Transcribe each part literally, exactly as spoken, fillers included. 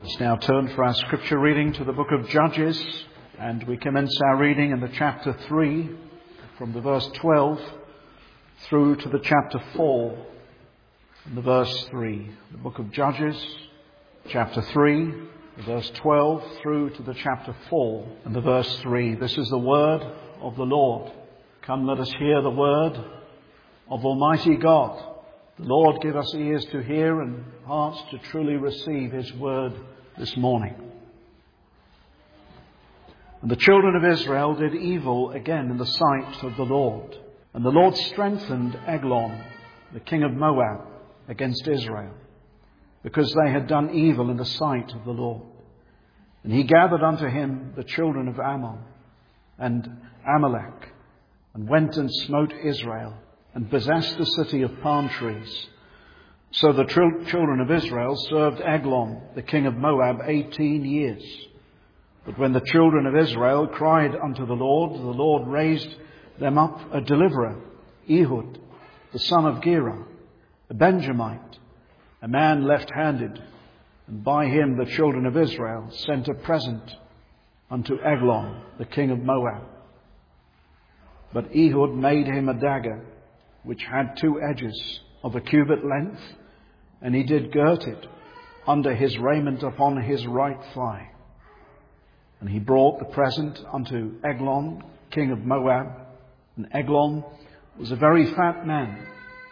Let's now turn for our scripture reading to the book of Judges, and we commence our reading in the chapter three, from the verse twelve through to the chapter four, and the verse three. The book of Judges, chapter three, the verse twelve through to the chapter four, and the verse three. This is the word of the Lord. Come, let us hear the word of Almighty God. The Lord give us ears to hear and hearts to truly receive His word this morning. And the children of Israel did evil again in the sight of the Lord. And the Lord strengthened Eglon, the king of Moab, against Israel, because they had done evil in the sight of the Lord. And he gathered unto him the children of Ammon and Amalek, and went and smote Israel, and possessed the city of palm trees. So the tr- children of Israel served Eglon, the king of Moab, eighteen years. But when the children of Israel cried unto the Lord, the Lord raised them up a deliverer, Ehud, the son of Gera, a Benjamite, a man left-handed. And by him the children of Israel sent a present unto Eglon, the king of Moab. But Ehud made him a dagger, which had two edges of a cubit length, and he did girt it under his raiment upon his right thigh. And he brought the present unto Eglon, king of Moab, and Eglon was a very fat man.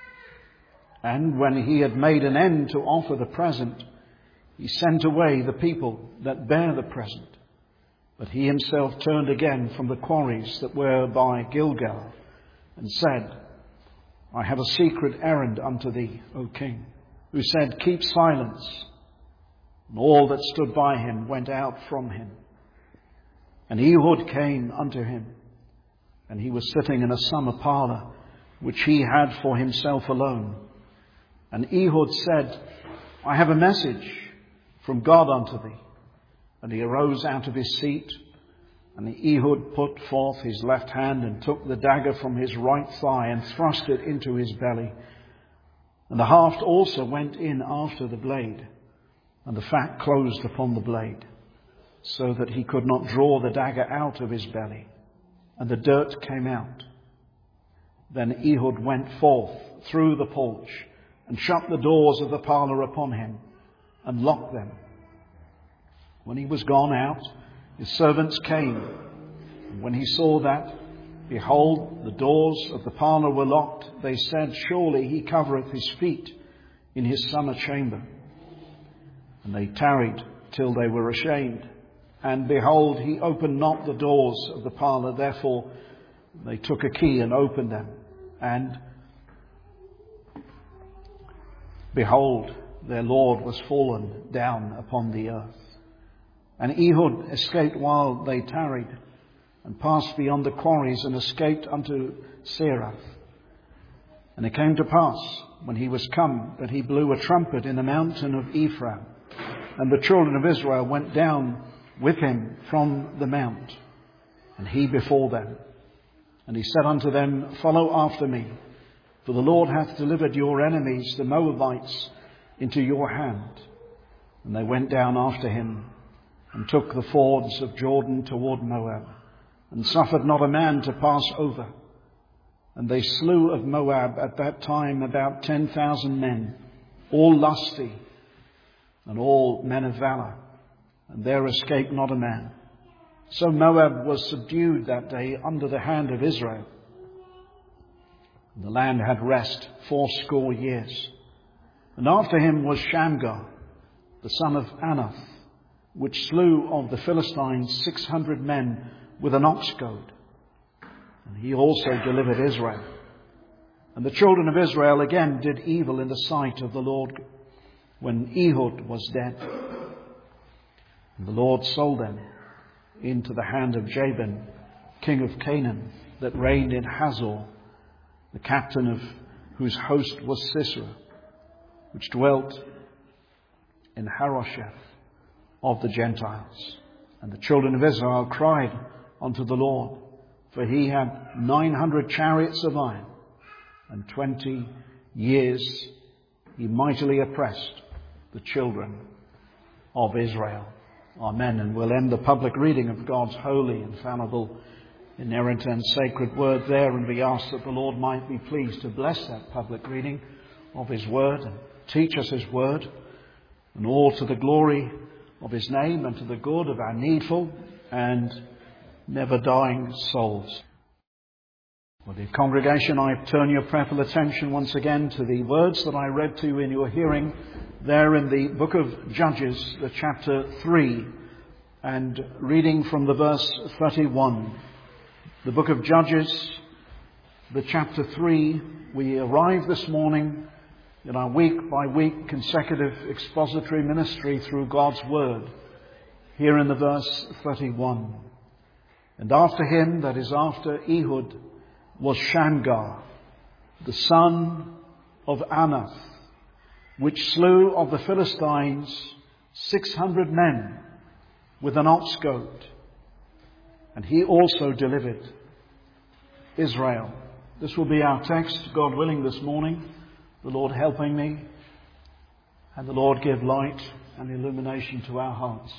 And when he had made an end to offer the present, he sent away the people that bare the present. But he himself turned again from the quarries that were by Gilgal, and said, I have a secret errand unto thee, O king. Who said, Keep silence. And all that stood by him went out from him. And Ehud came unto him, and he was sitting in a summer parlour, which he had for himself alone. And Ehud said, I have a message from God unto thee. And he arose out of his seat, and Ehud put forth his left hand and took the dagger from his right thigh and thrust it into his belly. And the haft also went in after the blade, and the fat closed upon the blade, so that he could not draw the dagger out of his belly, and the dirt came out. Then Ehud went forth through the porch and shut the doors of the parlour upon him and locked them. When he was gone out, his servants came, and when he saw that, behold, the doors of the parlour were locked, they said, Surely he covereth his feet in his summer chamber. And they tarried till they were ashamed. And behold, he opened not the doors of the parlour. Therefore they took a key and opened them. And behold, their Lord was fallen down upon the earth. And Ehud escaped while they tarried, and passed beyond the quarries, and escaped unto Serath. And it came to pass, when he was come, that he blew a trumpet in the mountain of Ephraim. And the children of Israel went down with him from the mount, and he before them. And he said unto them, Follow after me, for the Lord hath delivered your enemies, the Moabites, into your hand. And they went down after him, and took the fords of Jordan toward Moab, and suffered not a man to pass over. And they slew of Moab at that time about ten thousand men, all lusty, and all men of valour, and there escaped not a man. So Moab was subdued that day under the hand of Israel. And the land had rest fourscore years. And after him was Shamgar, the son of Anath, which slew of the Philistines six hundred men with an ox goad. And he also delivered Israel. And the children of Israel again did evil in the sight of the Lord, when Ehud was dead. And the Lord sold them into the hand of Jabin, king of Canaan, that reigned in Hazor, the captain of whose host was Sisera, which dwelt in Harosheth of the Gentiles. And the children of Israel cried unto the Lord, for he had nine hundred chariots of iron, and twenty years he mightily oppressed the children of Israel. Amen. And we'll end the public reading of God's holy, infallible, inerrant and sacred word there, and we ask that the Lord might be pleased to bless that public reading of His word and teach us His word, and all to the glory of His name and to the good of our needful and never dying souls. Well, dear congregation, I turn your prayerful attention once again to the words that I read to you in your hearing there in the book of Judges, the chapter three, and reading from the verse thirty-one. The book of Judges, the chapter three, we arrive this morning in our week by week consecutive expository ministry through God's word, here in the verse thirty-one. And after him, that is after Ehud, was Shamgar, the son of Anath, which slew of the Philistines six hundred men with an ox goad. And he also delivered Israel. This will be our text, God willing, this morning. The Lord helping me, and the Lord give light and illumination to our hearts.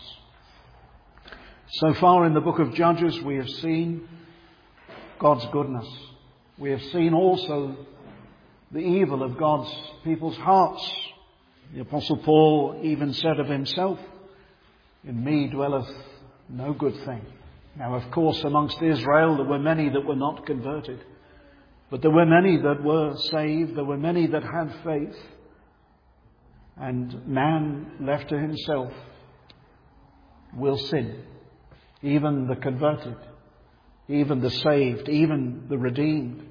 So far in the book of Judges, we have seen God's goodness. We have seen also the evil of God's people's hearts. The Apostle Paul even said of himself, "In me dwelleth no good thing." Now, of course, amongst Israel there were many that were not converted. But there were many that were saved. There were many that had faith. And man left to himself will sin. Even the converted, even the saved, even the redeemed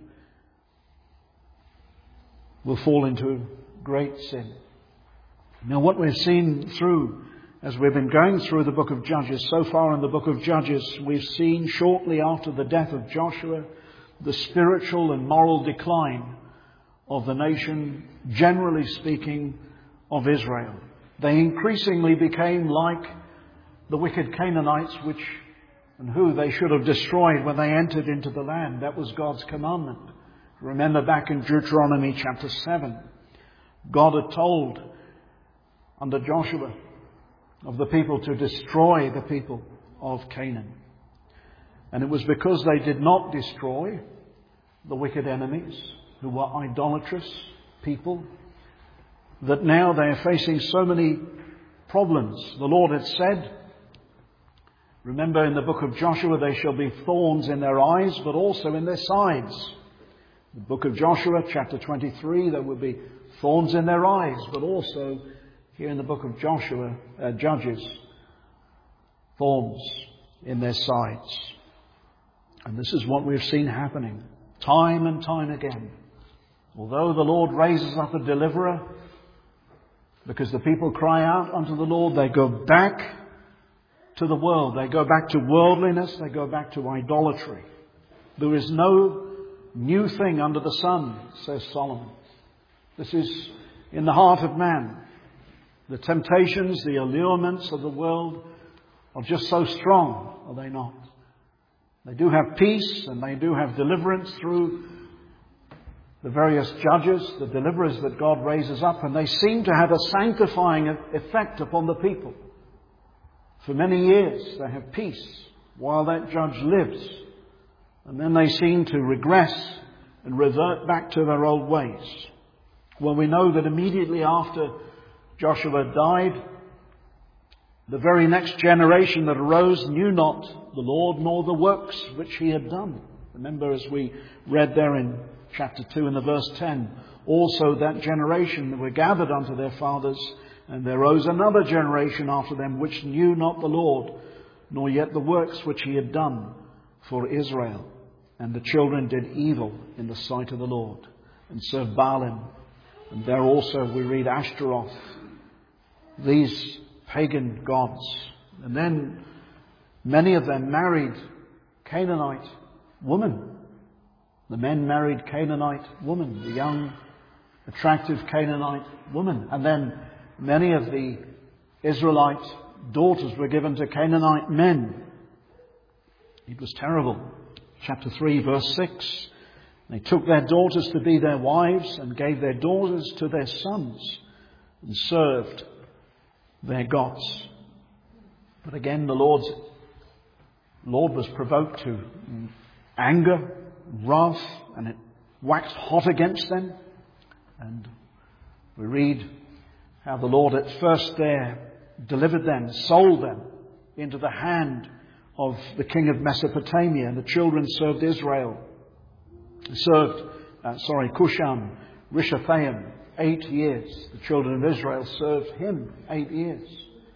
will fall into great sin. Now, what we've seen through, as we've been going through the book of Judges, so far in the book of Judges, we've seen shortly after the death of Joshua, the spiritual and moral decline of the nation, generally speaking, of Israel. They increasingly became like the wicked Canaanites, which and who they should have destroyed when they entered into the land. That was God's commandment. Remember back in Deuteronomy chapter seven, God had told under Joshua of the people to destroy the people of Canaan. And it was because they did not destroy the wicked enemies who were idolatrous people that now they are facing so many problems. The Lord had said, remember in the book of Joshua, there shall be thorns in their eyes, but also in their sides. The book of Joshua, chapter twenty-three, there will be thorns in their eyes, but also here in the book of Joshua, uh, Judges, thorns in their sides. And this is what we've seen happening time and time again. Although the Lord raises up a deliverer, because the people cry out unto the Lord, they go back to the world. They go back to worldliness. They go back to idolatry. There is no new thing under the sun, says Solomon. This is in the heart of man. The temptations, the allurements of the world are just so strong, are they not? They do have peace and they do have deliverance through the various judges, the deliverers that God raises up, and they seem to have a sanctifying effect upon the people. For many years they have peace while that judge lives, and then they seem to regress and revert back to their old ways. Well, we know that immediately after Joshua died, the very next generation that arose knew not the Lord nor the works which he had done. Remember, as we read there in chapter two in the verse ten, also that generation that were gathered unto their fathers, and there rose another generation after them which knew not the Lord, nor yet the works which he had done for Israel. And the children did evil in the sight of the Lord, and served Baalim. And there also we read Ashtaroth, these pagan gods. And then many of them married Canaanite women. The men married Canaanite women, the young, attractive Canaanite woman. And then many of the Israelite daughters were given to Canaanite men. It was terrible. Chapter three, verse six. They took their daughters to be their wives and gave their daughters to their sons and served their gods. But again, the Lord's, Lord was provoked to anger, wrath, and it waxed hot against them. And we read how the Lord at first there delivered them, sold them into the hand of the king of Mesopotamia, and the children served Israel. Served, uh, sorry, Cushan Rishathaim eight years. The children of Israel served him eight years.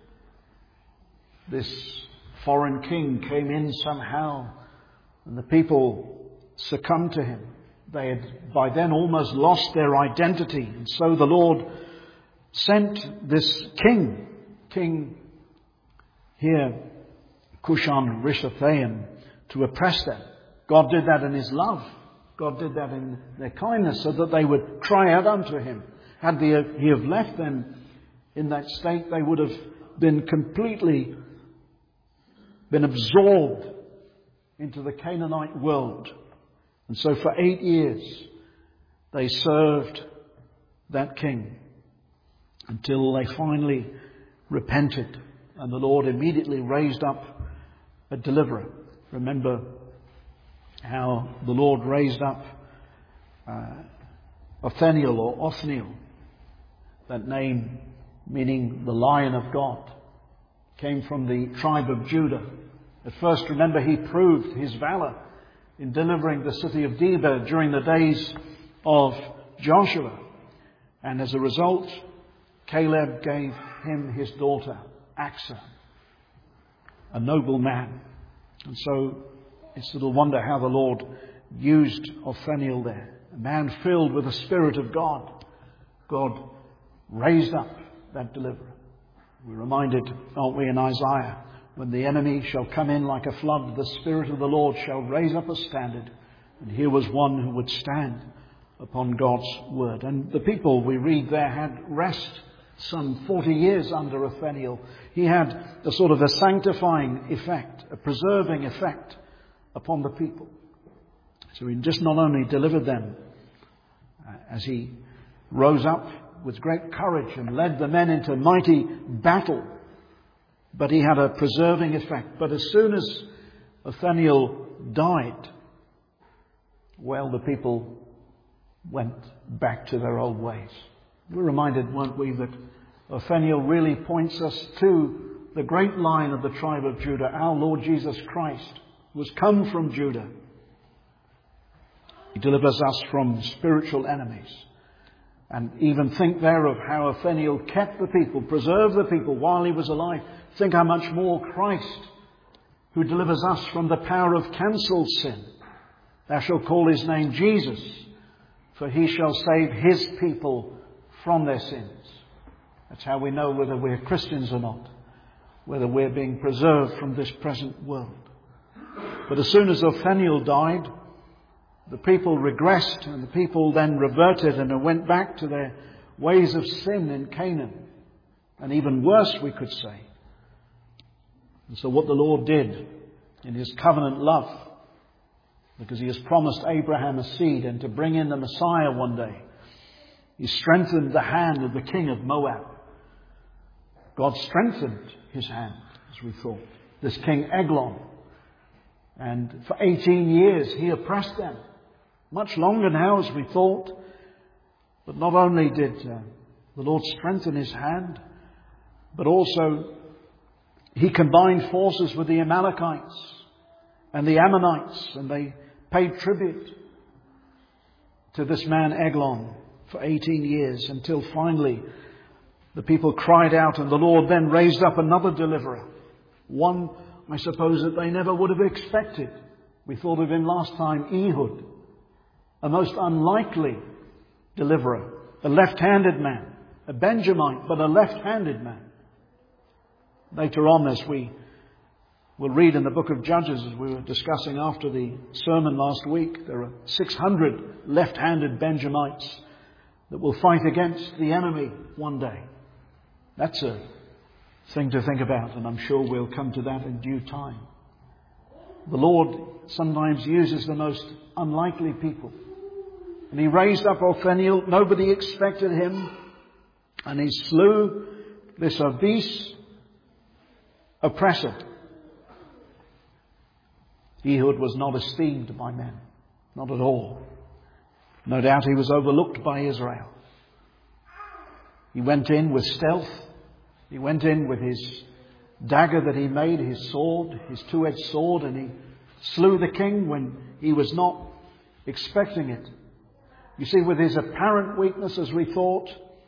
This foreign king came in somehow, and the people succumbed to him. They had by then almost lost their identity, and so the Lord sent this king, King here, Cushan Rishathaim, to oppress them. God did that in his love. God did that in their kindness, so that they would cry out unto him. Had he have left them in that state, they would have been completely been absorbed into the Canaanite world. And so for eight years they served that king until they finally repented, and the Lord immediately raised up a deliverer. Remember how the Lord raised up uh, Othniel or Othniel, that name meaning the Lion of God, came from the tribe of Judah. At first, remember, he proved his valor in delivering the city of Debir during the days of Joshua. And as a result, Caleb gave him his daughter, Achsah, a noble man. And so it's little wonder how the Lord used Othniel there. A man filled with the Spirit of God. God raised up that deliverer. We're reminded, aren't we, in Isaiah, when the enemy shall come in like a flood, the Spirit of the Lord shall raise up a standard. And here was one who would stand upon God's word. And the people, we read there, had rest some forty years under Othniel. He had a sort of a sanctifying effect, a preserving effect upon the people. So he just not only delivered them uh, as he rose up with great courage and led the men into mighty battle, but he had a preserving effect. But as soon as Othniel died, well, the people went back to their old ways. We're reminded, weren't we, that Othniel really points us to the great line of the tribe of Judah. Our Lord Jesus Christ was come from Judah. He delivers us from spiritual enemies. And even think there of how Othniel kept the people, preserved the people while he was alive. Think how much more Christ, who delivers us from the power of cancelled sin. Thou shalt call his name Jesus, for he shall save his people from their sins. That's how we know whether we're Christians or not, whether we're being preserved from this present world. But as soon as Othniel died, the people regressed, and the people then reverted and went back to their ways of sin in Canaan. And even worse, we could say. And so what the Lord did in his covenant love, because he has promised Abraham a seed and to bring in the Messiah one day, he strengthened the hand of the king of Moab. God strengthened his hand, as we thought. This king Eglon. And for eighteen years he oppressed them. Much longer now, as we thought. But not only did uh, the Lord strengthen his hand, but also he combined forces with the Amalekites and the Ammonites, and they paid tribute to this man Eglon for eighteen years, until finally the people cried out, and the Lord then raised up another deliverer. One, I suppose, that they never would have expected. We thought of him last time, Ehud. A most unlikely deliverer, a left-handed man, a Benjamite, but a left-handed man. Later on, as we will read in the book of Judges, as we were discussing after the sermon last week, there are six hundred left-handed Benjamites that will fight against the enemy one day. That's a thing to think about, and I'm sure we'll come to that in due time. The Lord sometimes uses the most unlikely people. And he raised up Othniel. Nobody expected him. And he slew this obese, oppressor. Ehud was not esteemed by men, not at all. No doubt he was overlooked by Israel. He went in with stealth. He went in with his dagger that he made, his sword, his two-edged sword, and he slew the king when he was not expecting it. You see, with his apparent weakness, as we thought,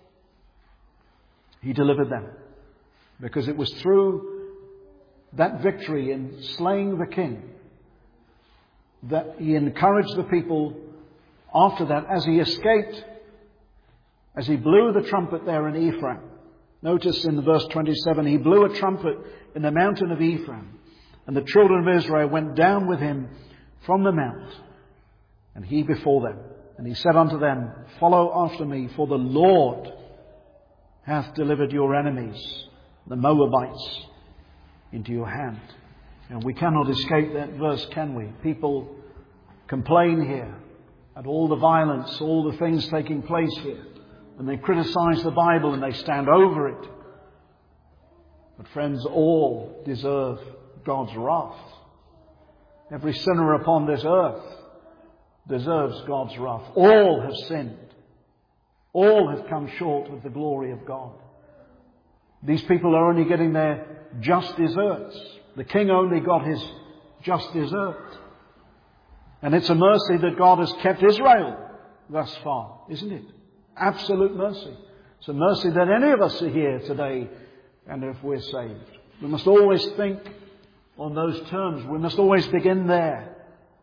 he delivered them. Because it was through that victory in slaying the king that he encouraged the people after that, as he escaped, as he blew the trumpet there in Ephraim. Notice in verse twenty-seven, he blew a trumpet in the mountain of Ephraim, and the children of Israel went down with him from the mount, and he before them. And he said unto them, follow after me, for the Lord hath delivered your enemies, the Moabites, into your hand. And we cannot escape that verse, can we? People complain here at all the violence, all the things taking place here. And they criticize the Bible and they stand over it. But friends, all deserve God's wrath. Every sinner upon this earth deserves God's wrath. All have sinned. All have come short of the glory of God. These people are only getting their just deserts. The king only got his just desert. And it's a mercy that God has kept Israel thus far, isn't it? Absolute mercy. It's a mercy that any of us are here today, and if we're saved. We must always think on those terms. We must always begin there.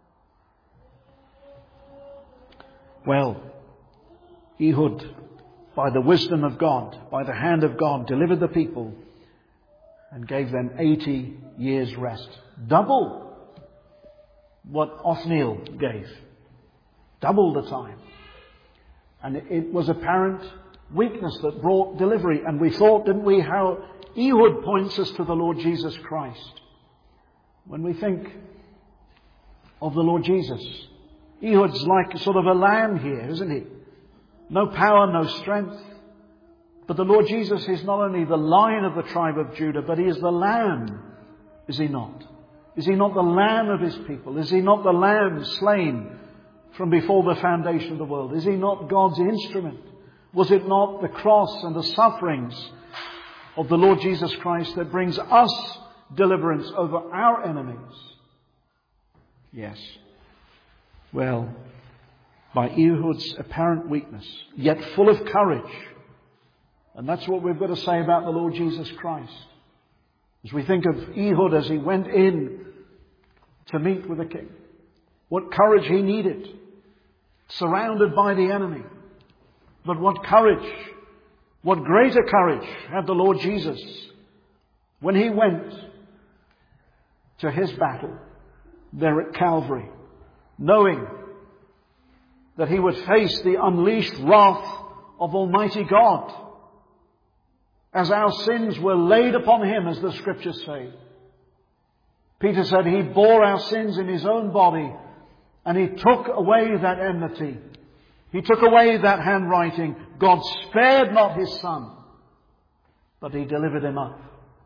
Well, Ehud, by the wisdom of God, by the hand of God, delivered the people and gave them eighty years rest. Double what Othniel gave. Double the time. And it was apparent weakness that brought delivery. And we thought, didn't we, how Ehud points us to the Lord Jesus Christ. When we think of the Lord Jesus, Ehud's like sort of a lamb here, isn't he? No power, no strength. But the Lord Jesus is not only the Lion of the tribe of Judah, but he is the Lamb, is he not? Is he not the Lamb of his people? Is he not the Lamb slain from before the foundation of the world? Is he not God's instrument? Was it not the cross and the sufferings of the Lord Jesus Christ that brings us deliverance over our enemies? Yes. Well, by Ehud's apparent weakness, yet full of courage. And that's what we've got to say about the Lord Jesus Christ. As we think of Ehud as he went in to meet with the king, what courage he needed, surrounded by the enemy. But what courage, what greater courage had the Lord Jesus when he went to his battle there at Calvary, knowing that he would face the unleashed wrath of Almighty God, as our sins were laid upon him, as the scriptures say. Peter said he bore our sins in his own body, and he took away that enmity. He took away that handwriting. God spared not his son, but he delivered him up.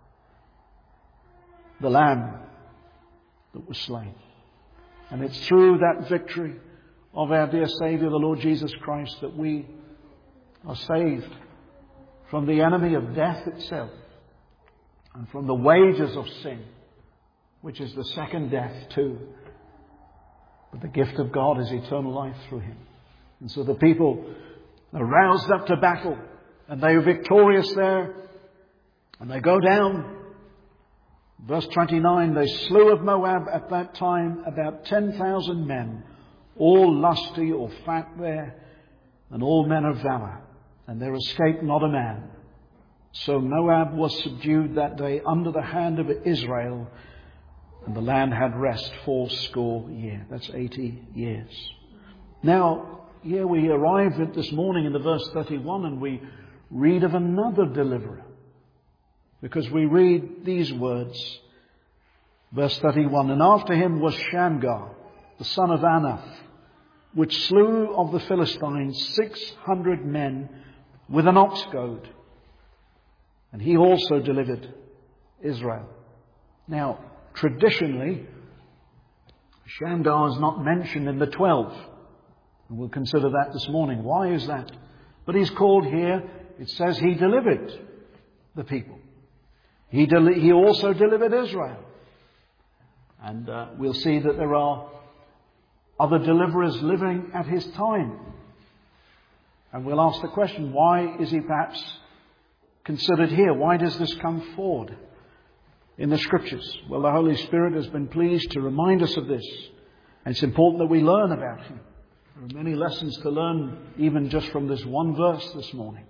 The Lamb that was slain. And it's through that victory of our dear Saviour, the Lord Jesus Christ, that we are saved from the enemy of death itself and from the wages of sin, which is the second death too. But the gift of God is eternal life through him. And so the people are roused up to battle, and they are victorious there, and they go down. Verse twenty-nine, they slew of Moab at that time about ten thousand men, all lusty or fat there, and all men of valour. And there escaped not a man. So Moab was subdued that day under the hand of Israel, and the land had rest fourscore year. That's eighty years. Now, here we arrive at this morning in the verse thirty-one, and we read of another deliverer. Because we read these words, verse thirty-one, and after him was Shamgar, the son of Anath, which slew of the Philistines six hundred men with an ox goad. And he also delivered Israel. Now, traditionally, Shamgar is not mentioned in the twelve. And we'll consider that this morning. Why is that? But he's called here, it says he delivered the people. He, del- he also delivered Israel. And uh, we'll see that there are other deliverers living at his time. And we'll ask the question, why is he perhaps considered here? Why does this come forward in the Scriptures? Well, the Holy Spirit has been pleased to remind us of this. And it's important that we learn about him. There are many lessons to learn even just from this one verse this morning.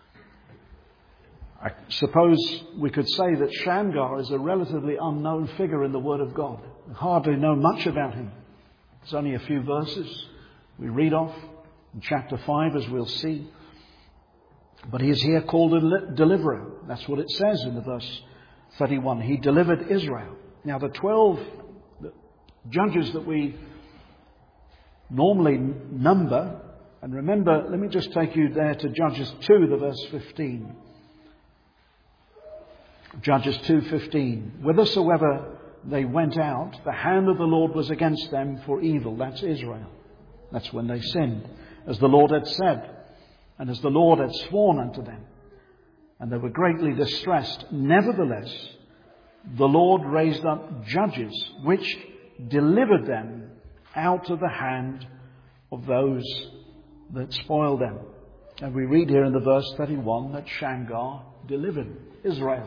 I suppose we could say that Shamgar is a relatively unknown figure in the Word of God. We hardly know much about him. There's only a few verses we read off in chapter five, as we'll see. But he is here called a deliverer. That's what it says in the verse thirty-one. He delivered Israel. Now the twelve judges that we normally number, and remember, let me just take you there to Judges two, the verse fifteen. Judges two fifteen. Whithersoever they went out, the hand of the Lord was against them for evil. That's Israel. That's when they sinned, as the Lord had said, and as the Lord had sworn unto them. And they were greatly distressed. Nevertheless, the Lord raised up judges, which delivered them out of the hand of those that spoiled them. And we read here in the verse thirty-one that Shamgar delivered Israel.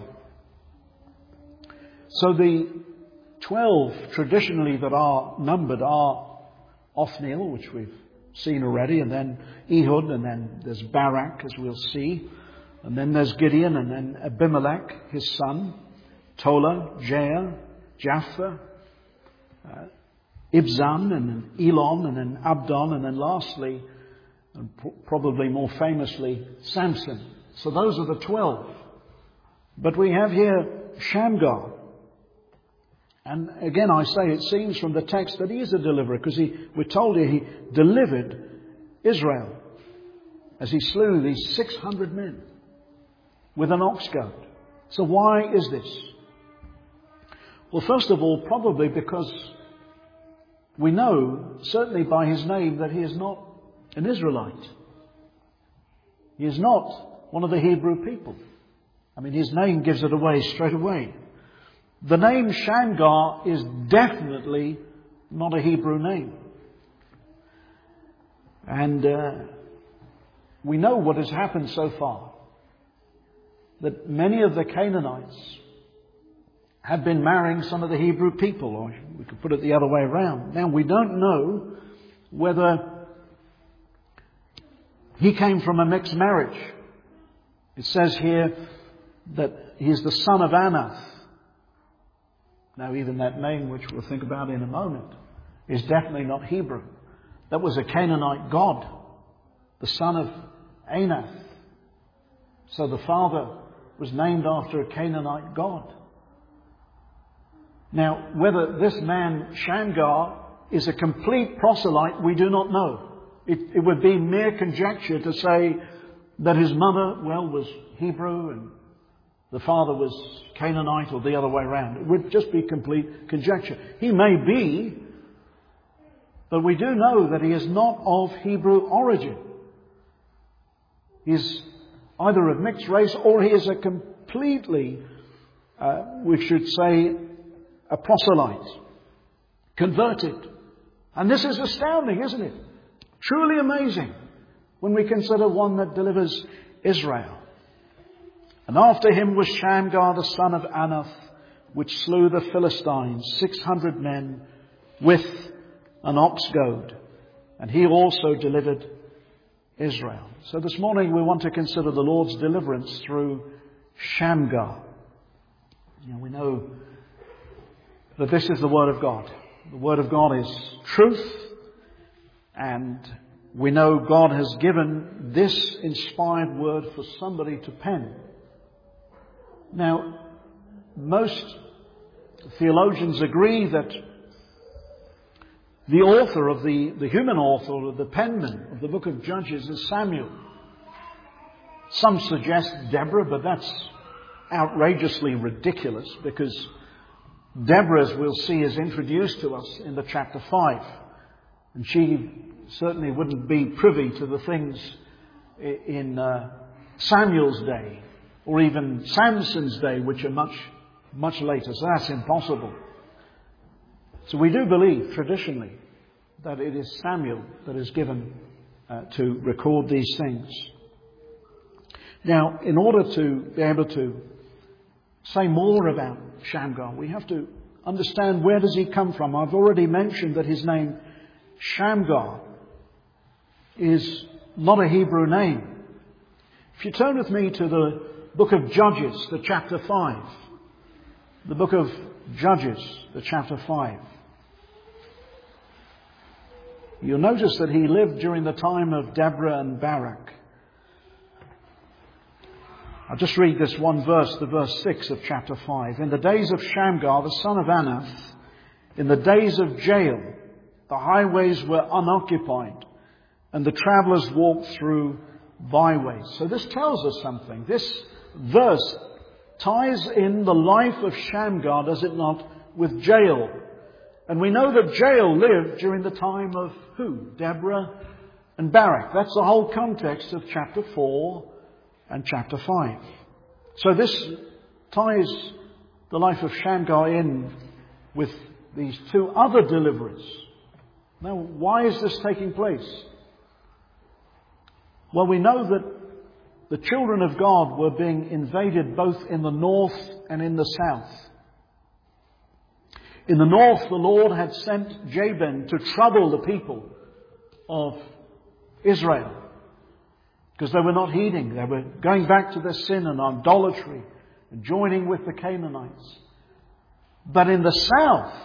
So the twelve traditionally that are numbered are Othniel, which we've seen already, and then Ehud, and then there's Barak, as we'll see, and then there's Gideon, and then Abimelech, his son, Tola, Jair, Japhtha, uh, Ibzan, and then Elon, and then Abdon, and then lastly, and p- probably more famously, Samson. So those are the twelve. But we have here Shamgar. And again, I say it seems from the text that he is a deliverer, because he, we're told here he delivered Israel as he slew these six hundred men with an ox goad. So why is this? Well, first of all, probably because we know, certainly by his name, that he is not an Israelite. He is not one of the Hebrew people. I mean, his name gives it away straight away. The name Shamgar is definitely not a Hebrew name. And uh, we know what has happened so far. That many of the Canaanites have been marrying some of the Hebrew people, or we could put it the other way around. Now, we don't know whether he came from a mixed marriage. It says here that he is the son of Anath. Now, even that name, which we'll think about in a moment, is definitely not Hebrew. That was a Canaanite god, the son of Anath. So the father was named after a Canaanite god. Now, whether this man, Shamgar, is a complete proselyte, we do not know. It, it would be mere conjecture to say that his mother, well, was Hebrew and the father was Canaanite, or the other way around. It would just be complete conjecture. He may be, but we do know that he is not of Hebrew origin. He is either of mixed race, or he is a completely, uh, we should say, a proselyte, converted. And this is astounding, isn't it? Truly amazing when we consider one that delivers Israel. And after him was Shamgar the son of Anath, which slew the Philistines, six hundred men, with an ox goad. And he also delivered Israel. So this morning we want to consider the Lord's deliverance through Shamgar. You know, we know that this is the Word of God. The Word of God is truth, and we know God has given this inspired Word for somebody to pen. Now, most theologians agree that the author of the, the human author, or the penman of the book of Judges, is Samuel. Some suggest Deborah, but that's outrageously ridiculous, because Deborah, as we'll see, is introduced to us in the chapter five. And she certainly wouldn't be privy to the things in uh, Samuel's day, or even Samson's day, which are much, much later. So that's impossible. So we do believe, traditionally, that it is Samuel that is given uh, to record these things. Now, in order to be able to say more about Shamgar, we have to understand, where does he come from? I've already mentioned that his name, Shamgar, is not a Hebrew name. If you turn with me to the book of Judges, the chapter five. The book of Judges, the chapter five. You'll notice that he lived during the time of Deborah and Barak. I'll just read this one verse, the verse six of chapter five. In the days of Shamgar, the son of Anath, in the days of Jael, the highways were unoccupied, and the travellers walked through byways. So this tells us something. This verse ties in the life of Shamgar, does it not, with Jael. And we know that Jael lived during the time of who? Deborah and Barak. That's the whole context of chapter four and chapter five. So this ties the life of Shamgar in with these two other deliverers. Now, why is this taking place? Well, we know that the children of God were being invaded both in the north and in the south. In the north, the Lord had sent Jabin to trouble the people of Israel, because they were not heeding. They were going back to their sin and idolatry and joining with the Canaanites. But in the south,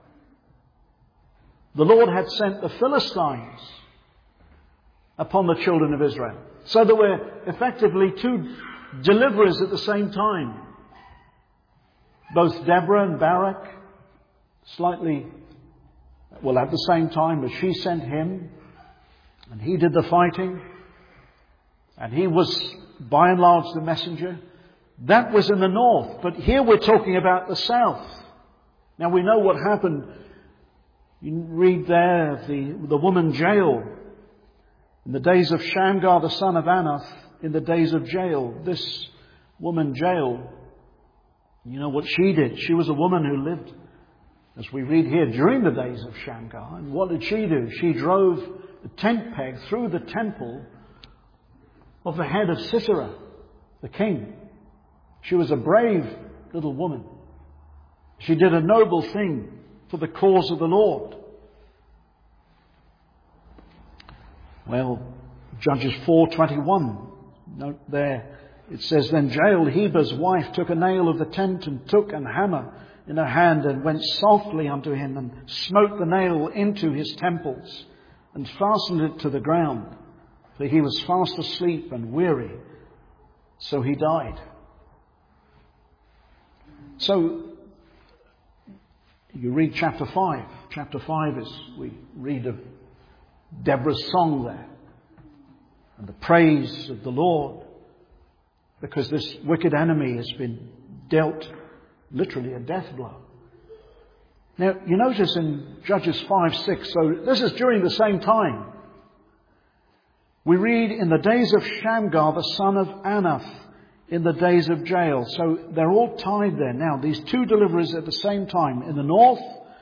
the Lord had sent the Philistines upon the children of Israel. So there were effectively two deliverers at the same time. Both Deborah and Barak, slightly, well, at the same time as she sent him, and he did the fighting, and he was by and large the messenger. That was in the north, but here we're talking about the south. Now we know what happened. You read there the, the woman Jael. In the days of Shamgar, the son of Anath, in the days of Jael. This woman Jael, you know what she did? She was a woman who lived, as we read here, during the days of Shamgar. And what did she do? She drove a tent peg through the temple of the head of Sisera, the king. She was a brave little woman. She did a noble thing for the cause of the Lord. Well, Judges four twenty-one, note there, it says, Then Jael, Heber's wife, took a nail of the tent and took an hammer in her hand and went softly unto him and smote the nail into his temples and fastened it to the ground. For he was fast asleep and weary, so he died. So, you read chapter five. Chapter five is, we read of Deborah's song there, and the praise of the Lord, because this wicked enemy has been dealt literally a death blow. Now, you notice in Judges five six, so this is during the same time. We read, in the days of Shamgar, the son of Anath, in the days of Jael. So they're all tied there. Now, these two deliverers at the same time. In the north,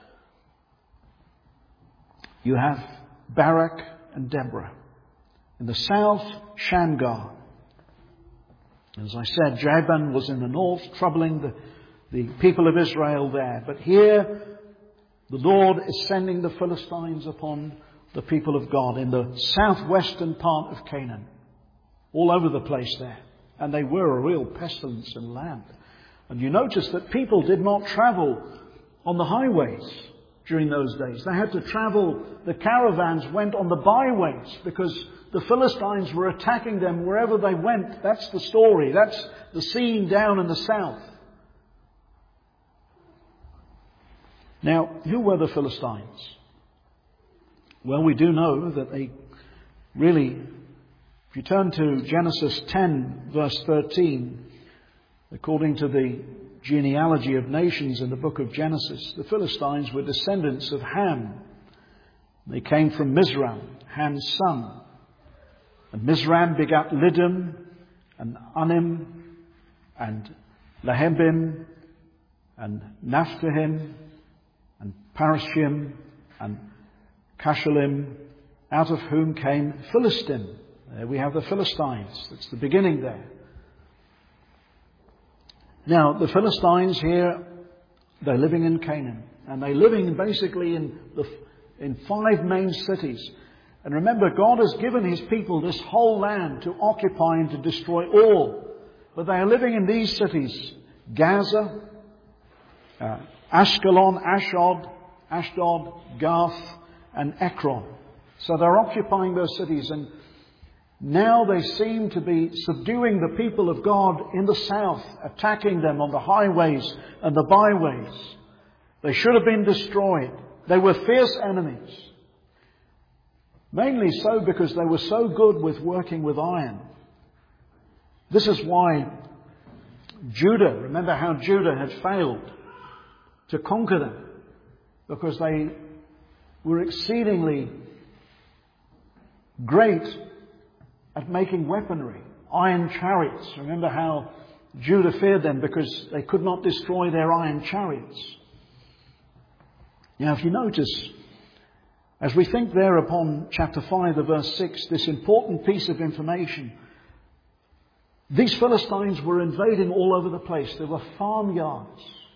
you have Barak and Deborah. In the south, Shamgar. As I said, Jabin was in the north, troubling the, the people of Israel there. But here, the Lord is sending the Philistines upon the people of God in the southwestern part of Canaan. All over the place there. And they were a real pestilence in the land. And you notice that people did not travel on the highways during those days. They had to travel, the caravans went on the byways because the Philistines were attacking them wherever they went. That's the story. That's the scene down in the south. Now, who were the Philistines? Well, we do know that they really, if you turn to Genesis ten, verse thirteen, according to the genealogy of nations in the book of Genesis. The Philistines were descendants of Ham. They came from Mizraim, Ham's son. And Mizraim begat Liddim and Anim and Lahebim and Naphtahim and Parashim and Cashalim, out of whom came Philistin. There we have the Philistines. That's the beginning there. Now, the Philistines here, they're living in Canaan. And they're living basically in the, in five main cities. And remember, God has given His people this whole land to occupy and to destroy all. But they are living in these cities: Gaza, uh, Ashkelon, Ashdod, Ashdod, Gath, and Ekron. So they're occupying those cities, and now they seem to be subduing the people of God in the south, attacking them on the highways and the byways. They should have been destroyed. They were fierce enemies. Mainly so because they were so good with working with iron. This is why Judah, remember how Judah had failed to conquer them, because they were exceedingly great at making weaponry, iron chariots. Remember how Judah feared them because they could not destroy their iron chariots. Now, if you notice, as we think there upon chapter five of verse six, this important piece of information, these Philistines were invading all over the place. There were farmyards,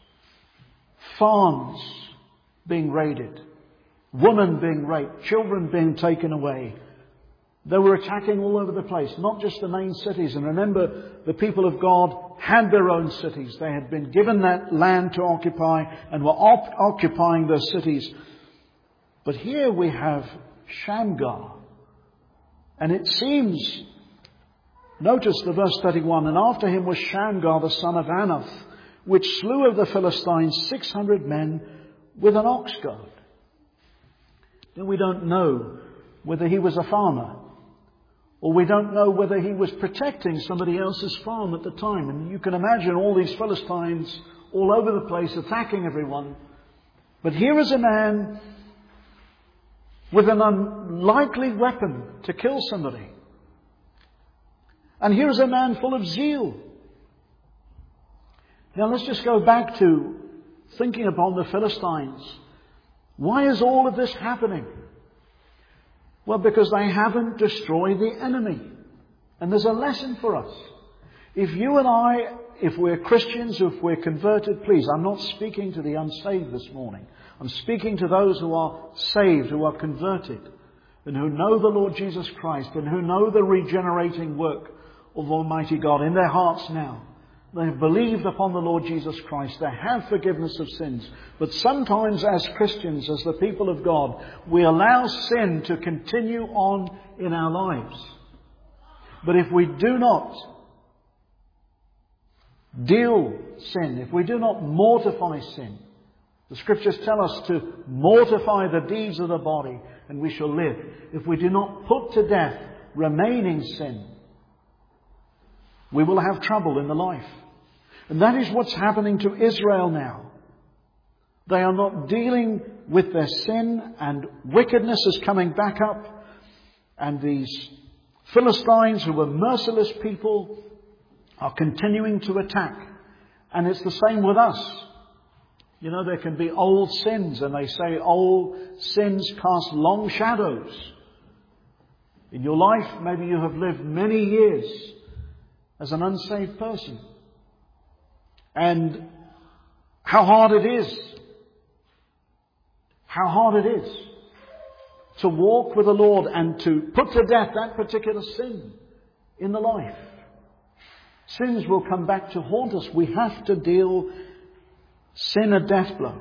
farms being raided, women being raped, children being taken away. They were attacking all over the place, not just the main cities. And remember, the people of God had their own cities. They had been given that land to occupy and were op- occupying those cities. But here we have Shamgar. And it seems, notice the verse thirty-one, and after him was Shamgar the son of Anath, which slew of the Philistines six hundred men with an ox goad. Now we don't know whether he was a farmer, or we don't know whether he was protecting somebody else's farm at the time. And you can imagine all these Philistines all over the place attacking everyone. But here is a man with an unlikely weapon to kill somebody. And here is a man full of zeal. Now let's just go back to thinking upon the Philistines. Why is all of this happening? Well, because they haven't destroyed the enemy. And there's a lesson for us. If you and I, if we're Christians, if we're converted, please, I'm not speaking to the unsaved this morning. I'm speaking to those who are saved, who are converted, and who know the Lord Jesus Christ, and who know the regenerating work of Almighty God in their hearts now. They have believed upon the Lord Jesus Christ. They have forgiveness of sins. But sometimes as Christians, as the people of God, we allow sin to continue on in our lives. But if we do not deal sin, if we do not mortify sin, the Scriptures tell us to mortify the deeds of the body and we shall live. If we do not put to death remaining sin, we will have trouble in the life. And that is what's happening to Israel now. They are not dealing with their sin, and wickedness is coming back up. And these Philistines, who were merciless people, are continuing to attack. And it's the same with us. You know, there can be old sins, and they say old sins cast long shadows. In your life, maybe you have lived many years as an unsaved person. And how hard it is, how hard it is to walk with the Lord and to put to death that particular sin in the life. Sins will come back to haunt us. We have to deal sin a death blow.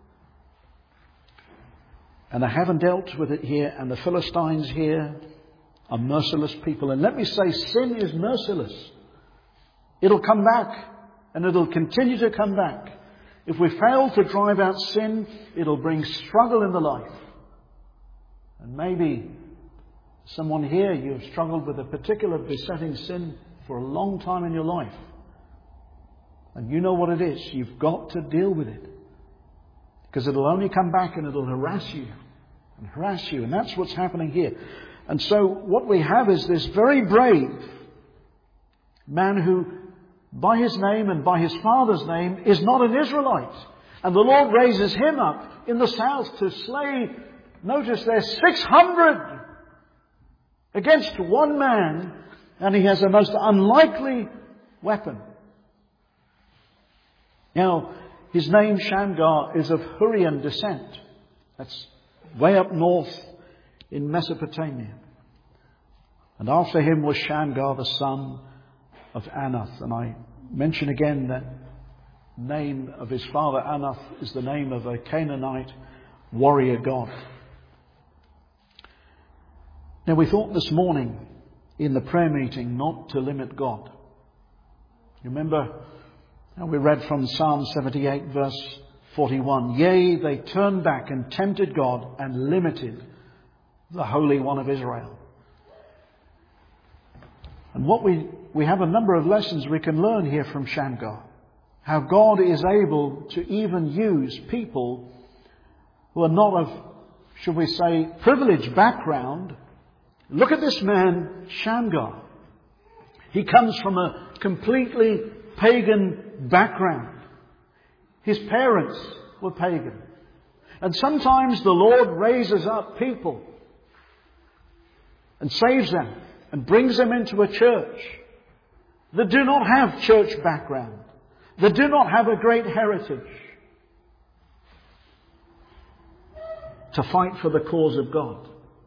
And they haven't dealt with it here, and the Philistines here are merciless people. And let me say, sin is merciless. It'll come back. And it'll continue to come back. If we fail to drive out sin, it'll bring struggle in the life. And maybe someone here, you've struggled with a particular besetting sin for a long time in your life. And you know what it is. You've got to deal with it. Because it'll only come back and it'll harass you. And harass you. And that's what's happening here. And so what we have is this very brave man who, by his name and by his father's name, is not an Israelite. And the Lord raises him up in the south to slay, notice there's six hundred against one man, and he has a most unlikely weapon. Now, his name Shamgar is of Hurrian descent. That's way up north in Mesopotamia. And after him was Shamgar the son of Anath. And I mention again that name of his father Anath is the name of a Canaanite warrior god. Now we thought this morning in the prayer meeting not to limit God. You remember how we read from Psalm seventy-eight verse forty-one. Yea, they turned back and tempted God and limited the Holy One of Israel. And what we, we have a number of lessons we can learn here from Shamgar. How God is able to even use people who are not of, should we say, privileged background. Look at this man, Shamgar. He comes from a completely pagan background. His parents were pagan. And sometimes the Lord raises up people and saves them and brings them into a church that do not have church background, that do not have a great heritage, to fight for the cause of God.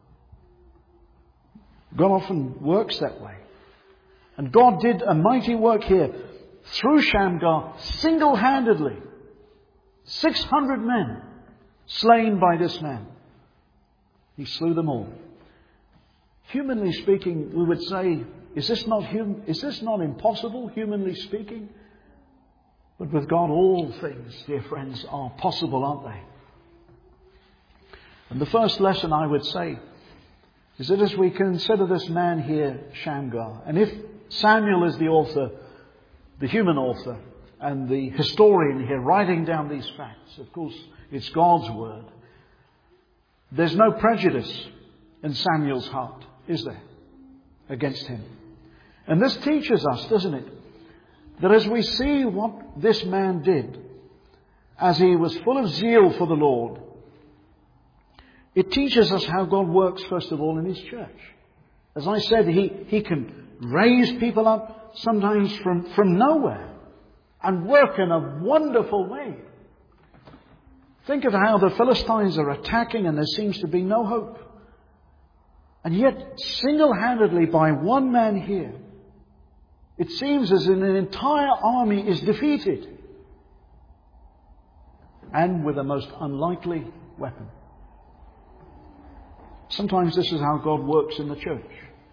God often works that way. And God did a mighty work here through Shamgar single-handedly. six hundred men slain by this man. He slew them all. Humanly speaking, we would say, is this not hum- is this not impossible, humanly speaking? But with God, all things, dear friends, are possible, aren't they? And the first lesson I would say is that as we consider this man here, Shamgar, and if Samuel is the author, the human author, and the historian here writing down these facts, of course, it's God's word. There's no prejudice in Samuel's heart, is there, against him? And this teaches us, doesn't it, that as we see what this man did, as he was full of zeal for the Lord, it teaches us how God works, first of all, in His church. As I said, He, he can raise people up sometimes from, from nowhere and work in a wonderful way. Think of how the Philistines are attacking and there seems to be no hope. And yet, single-handedly by one man here, it seems as if an entire army is defeated. And with a most unlikely weapon. Sometimes this is how God works in the church.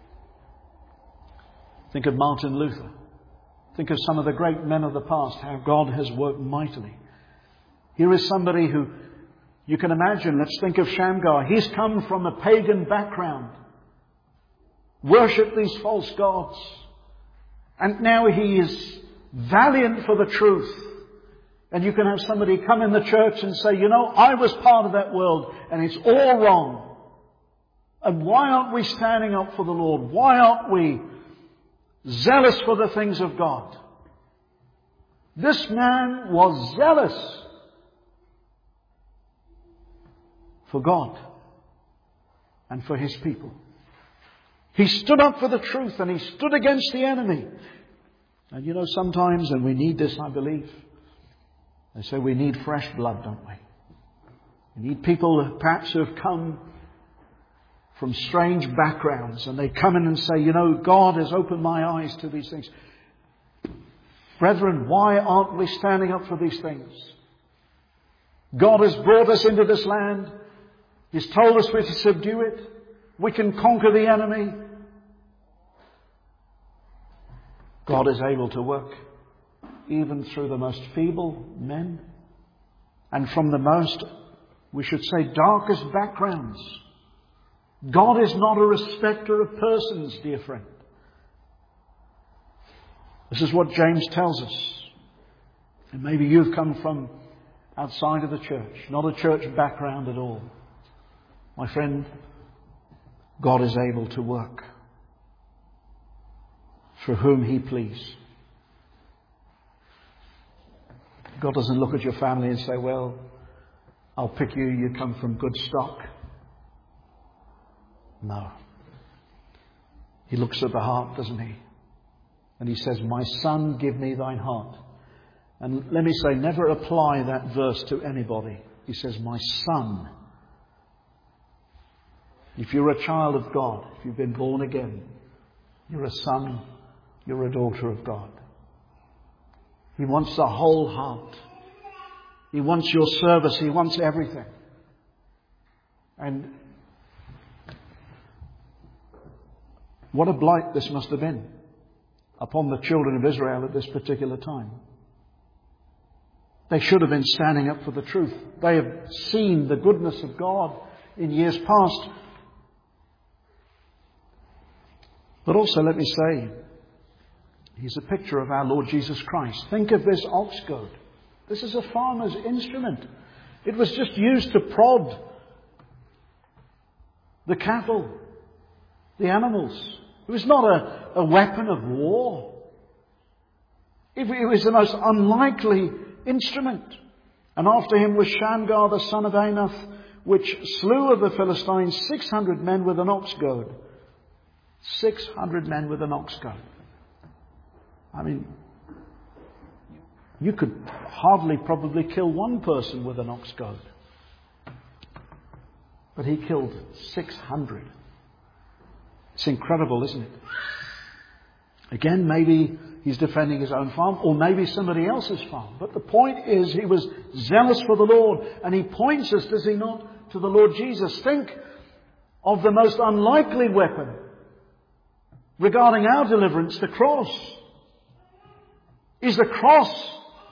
Think of Martin Luther. Think of some of the great men of the past, how God has worked mightily. Here is somebody who, you can imagine, let's think of Shamgar. He's come from a pagan background. Worshipped these false gods. And now he is valiant for the truth. And you can have somebody come in the church and say, you know, I was part of that world and it's all wrong. And why aren't we standing up for the Lord? Why aren't we zealous for the things of God? This man was zealous for God and for His people. He stood up for the truth and he stood against the enemy. And you know, sometimes, and we need this, I believe, they say we need fresh blood, don't we? We need people perhaps who have come from strange backgrounds and they come in and say, you know, God has opened my eyes to these things. Brethren, why aren't we standing up for these things? God has brought us into this land. He's told us we're to subdue it. We can conquer the enemy. God is able to work even through the most feeble men and from the most, we should say, darkest backgrounds. God is not a respecter of persons, dear friend. This is what James tells us. And maybe you've come from outside of the church, not a church background at all. My friend, God is able to work for whom He please. God doesn't look at your family and say, well, I'll pick you, you come from good stock. No. He looks at the heart, doesn't He? And He says, my son, give me thine heart. And let me say, never apply that verse to anybody. He says, my son. If you're a child of God, if you've been born again, you're a son, you're a daughter of God. He wants the whole heart. He wants your service. He wants everything. And what a blight this must have been upon the children of Israel at this particular time. They should have been standing up for the truth. They have seen the goodness of God in years past. But also, let me say, He's a picture of our Lord Jesus Christ. Think of this ox goad. This is a farmer's instrument. It was just used to prod the cattle, the animals. It was not a, a weapon of war. It, it was the most unlikely instrument. And after him was Shamgar the son of Anath, which slew of the Philistines six hundred men with an ox goad. Six hundred men with an ox goad. I mean, you could hardly probably kill one person with an ox goad. But he killed six hundred. It's incredible, isn't it? Again, maybe he's defending his own farm, or maybe somebody else's farm. But the point is, he was zealous for the Lord. And he points us, does he not, to the Lord Jesus. Think of the most unlikely weapon regarding our deliverance, the cross. Is the cross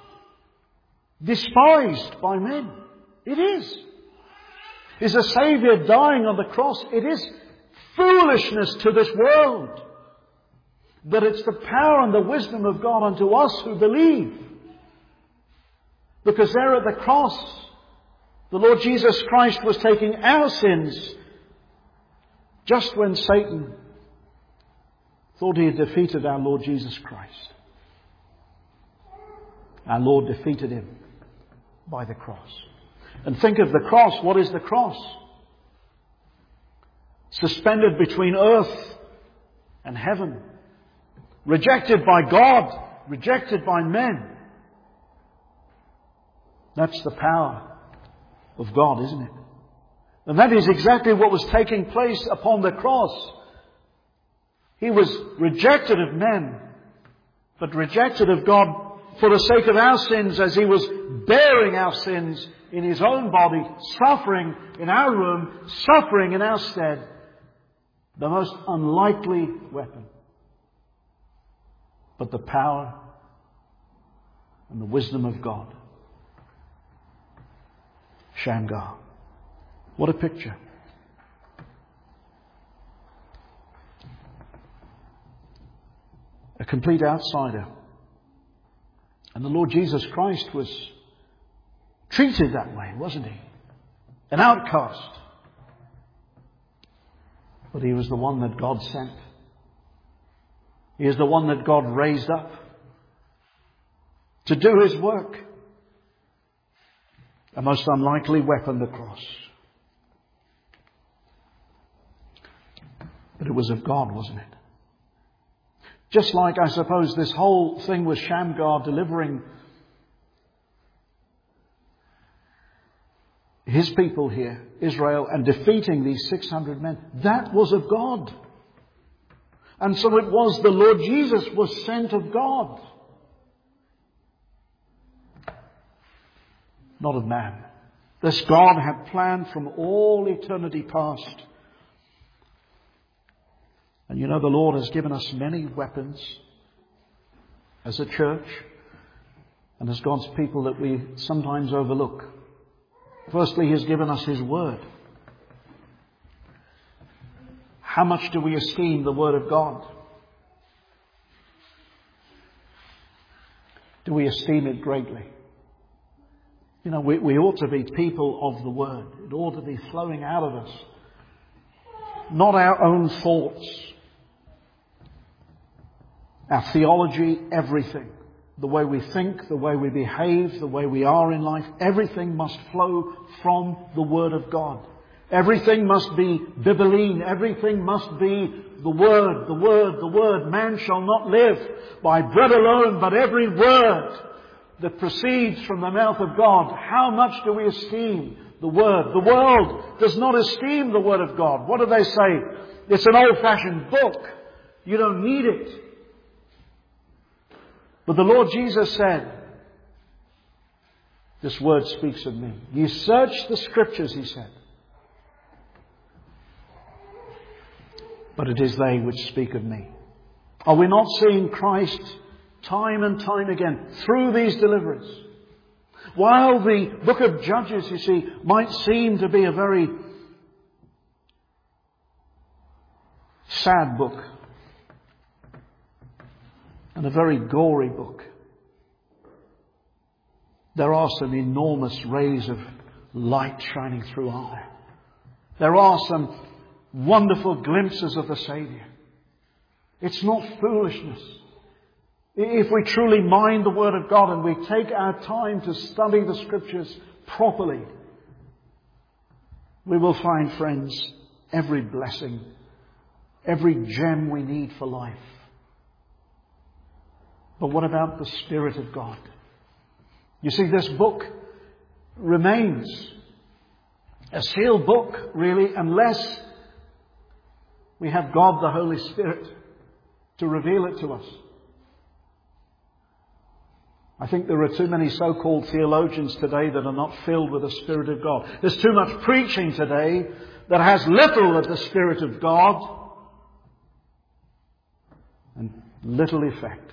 despised by men? It is. Is a Saviour dying on the cross? It is foolishness to this world. But it's the power and the wisdom of God unto us who believe. Because there at the cross, the Lord Jesus Christ was taking our sins just when Satan thought he had defeated our Lord Jesus Christ. Our Lord defeated him by the cross. And think of the cross. What is the cross? Suspended between earth and heaven. Rejected by God. Rejected by men. That's the power of God, isn't it? And that is exactly what was taking place upon the cross. He was rejected of men, but rejected of God for the sake of our sins, as He was bearing our sins in His own body, suffering in our room, suffering in our stead. The most unlikely weapon. But the power and the wisdom of God. Shamgar. What a picture. A complete outsider. And the Lord Jesus Christ was treated that way, wasn't He? An outcast. But He was the one that God sent. He is the one that God raised up to do His work. A most unlikely weapon, the cross. But it was of God, wasn't it? Just like, I suppose, this whole thing with Shamgar delivering his people here, Israel, and defeating these six hundred men. That was of God. And so it was the Lord Jesus was sent of God. Not of man. This God had planned from all eternity past. And you know, the Lord has given us many weapons as a church and as God's people that we sometimes overlook. Firstly, He has given us His Word. How much do we esteem the Word of God? Do we esteem it greatly? You know, we, we ought to be people of the Word. It ought to be flowing out of us. Not our own thoughts. Our theology, everything. The way we think, the way we behave, the way we are in life, everything must flow from the Word of God. Everything must be bibline. Everything must be the Word, the Word, the Word. Man shall not live by bread alone, but every word that proceeds from the mouth of God. How much do we esteem the Word? The world does not esteem the Word of God. What do they say? It's an old-fashioned book. You don't need it. But the Lord Jesus said, this Word speaks of me. Ye search the Scriptures, He said, but it is they which speak of me. Are we not seeing Christ time and time again through these deliverers? While the book of Judges, you see, might seem to be a very sad book and a very gory book, there are some enormous rays of light shining through, aren't there? There are some wonderful glimpses of the Saviour. It's not foolishness. If we truly mind the Word of God and we take our time to study the Scriptures properly, we will find, friends, every blessing, every gem we need for life. But what about the Spirit of God? You see, this book remains a sealed book, really, unless we have God the Holy Spirit to reveal it to us. I think there are too many so-called theologians today that are not filled with the Spirit of God. There's too much preaching today that has little of the Spirit of God and little effect.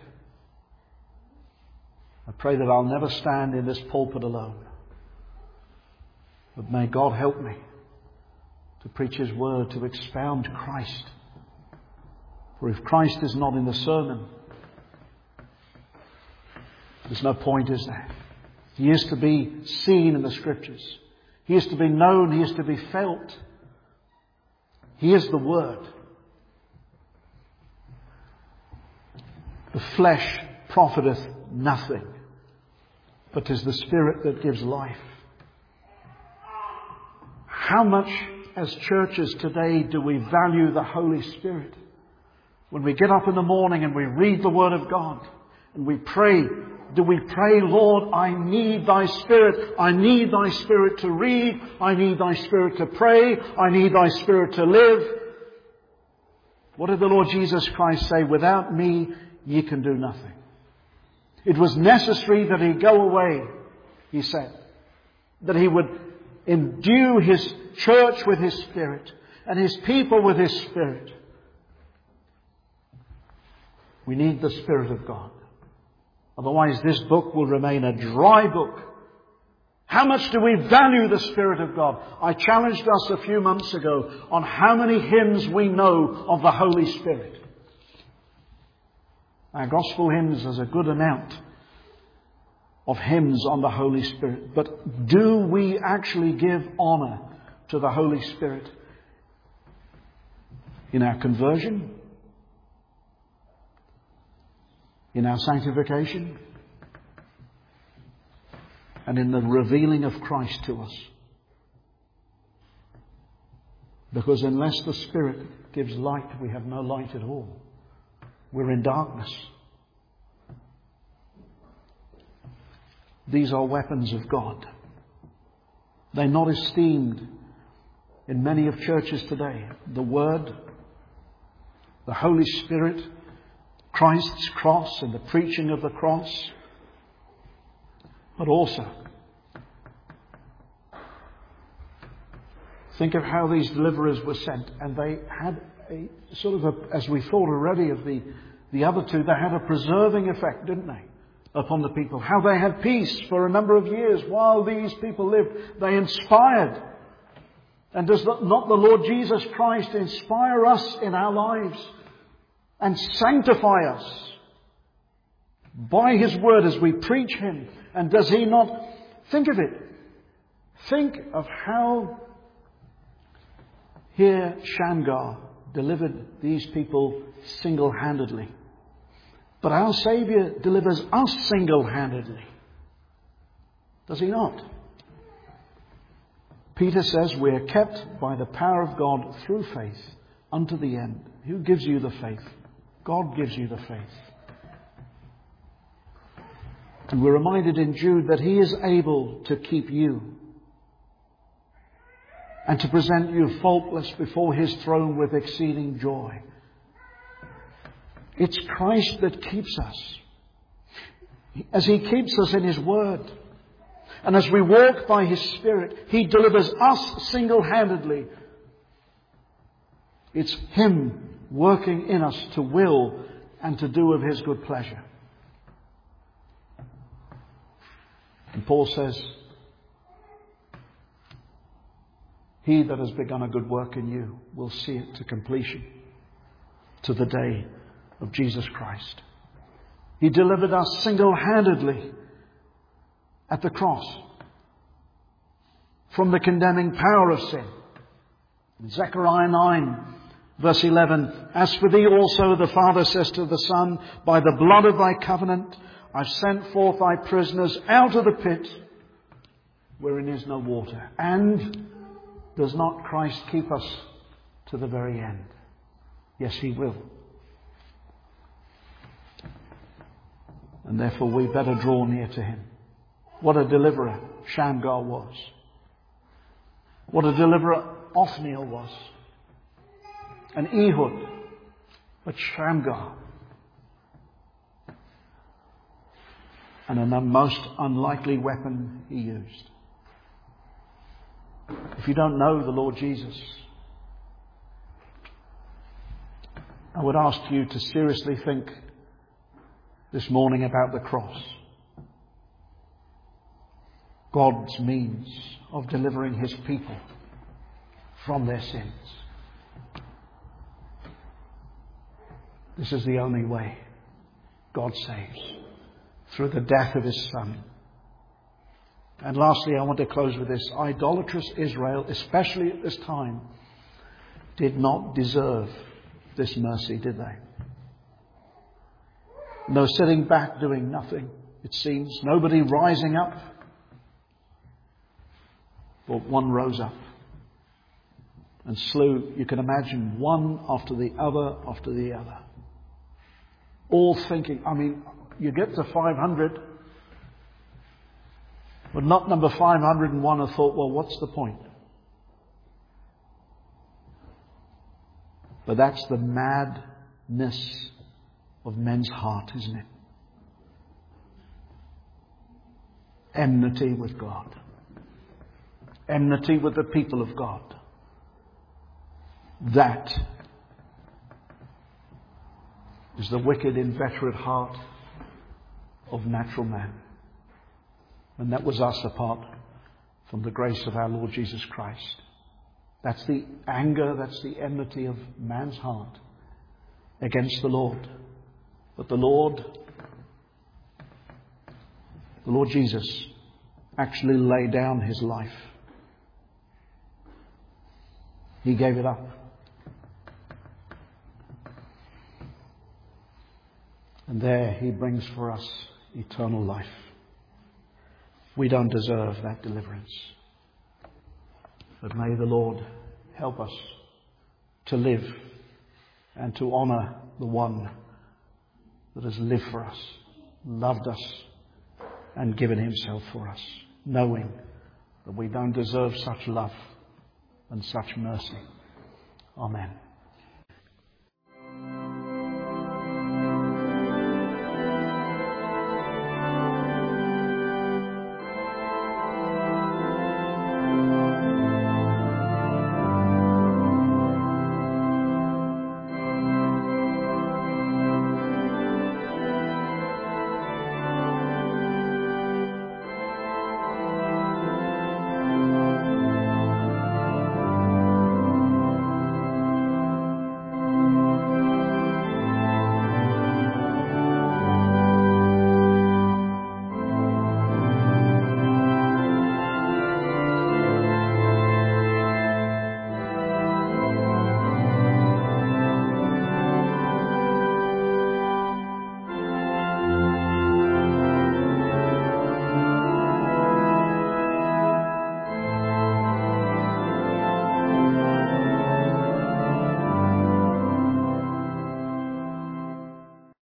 I pray that I'll never stand in this pulpit alone. But may God help me to preach His Word, to expound Christ. For if Christ is not in the sermon, there's no point, is there? He is to be seen in the Scriptures. He is to be known. He is to be felt. He is the Word. The flesh profiteth nothing, but 'tis the Spirit that gives life. How much as churches today do we value the Holy Spirit? When we get up in the morning and we read the Word of God and we pray, do we pray, Lord, I need Thy Spirit. I need Thy Spirit to read. I need Thy Spirit to pray. I need Thy Spirit to live. What did the Lord Jesus Christ say? Without me, ye can do nothing. It was necessary that He go away, He said. That He would endue His church with His Spirit and His people with His Spirit. We need the Spirit of God. Otherwise this book will remain a dry book. How much do we value the Spirit of God? I challenged us a few months ago on how many hymns we know of the Holy Spirit. Our gospel hymns has a good amount of hymns on the Holy Spirit. But do we actually give honour to the Holy Spirit in our conversion? In our sanctification? And in the revealing of Christ to us? Because unless the Spirit gives light, we have no light at all. We're in darkness. These are weapons of God. They're not esteemed in many of churches today. The Word, the Holy Spirit, Christ's cross and the preaching of the cross. But also, think of how these deliverers were sent, and they had a sort of a, as we thought already of the, the other two, they had a preserving effect, didn't they, upon the people. How they had peace for a number of years while these people lived. They inspired. And does not the Lord Jesus Christ inspire us in our lives and sanctify us? by His word as we preach Him. And does He not think of it? Think of how here Shamgar delivered these people single-handedly. But our Saviour delivers us single-handedly. Does He not? Peter says we are kept by the power of God through faith unto the end. Who gives you the faith? God gives you the faith. And we're reminded in Jude that He is able to keep you and to present you faultless before His throne with exceeding joy. It's Christ that keeps us. As He keeps us in His word. And as we walk by His Spirit, He delivers us single-handedly. It's Him working in us to will and to do of His good pleasure. And Paul says, He that has begun a good work in you will see it to completion to the day of Jesus Christ. He delivered us single-handedly at the cross from the condemning power of sin. In Zechariah nine, verse eleven, As for thee also, the Father says to the Son, By the blood of thy covenant I've sent forth thy prisoners out of the pit wherein is no water. And does not Christ keep us to the very end? Yes, He will. And therefore we better draw near to Him. What a deliverer Shamgar was. What a deliverer Othniel was. And Ehud. But Shamgar. And a most unlikely weapon he used. If you don't know the Lord Jesus, I would ask you to seriously think this morning about the cross. God's means of delivering His people from their sins. This is the only way God saves, through the death of His Son. And lastly, I want to close with this. Idolatrous Israel, especially at this time, did not deserve this mercy, did they? No sitting back doing nothing, it seems. Nobody rising up. But one rose up and slew, you can imagine, one after the other after the other. All thinking, I mean, you get to five hundred, but not number five hundred and one have thought, well, what's the point? But that's the madness of men's heart, isn't it? Enmity with God. Enmity with the people of God. That is the wicked, inveterate heart of natural man. And that was us apart from the grace of our Lord Jesus Christ. That's the anger, that's the enmity of man's heart against the Lord. But the Lord, the Lord Jesus, actually laid down His life. He gave it up. And there He brings for us eternal life. We don't deserve that deliverance. But may the Lord help us to live and to honour the one that has lived for us, loved us, and given Himself for us, knowing that we don't deserve such love and such mercy. Amen.